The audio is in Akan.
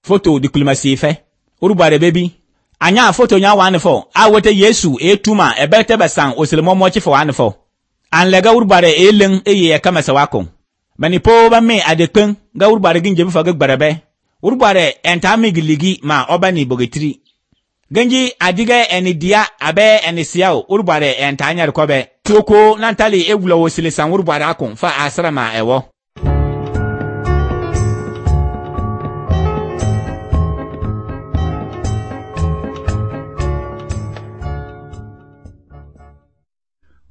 Foto diplomacy fe. Urubare baby. Anya foto nya wane fo. A wote Yesu etuma ebete besan oselemo mo chifo wane fo. An lega urubare eleng eye kama se wakon. Bani po ba me adekpen ga urubare ginje bifa gbarebe. Urubare entami giligi ma obani bogetri. Genji adiga enidia abe enisiao urubare entanya rekobe. Toko nantali egwula wosile san urubare akon fa asrama ewo.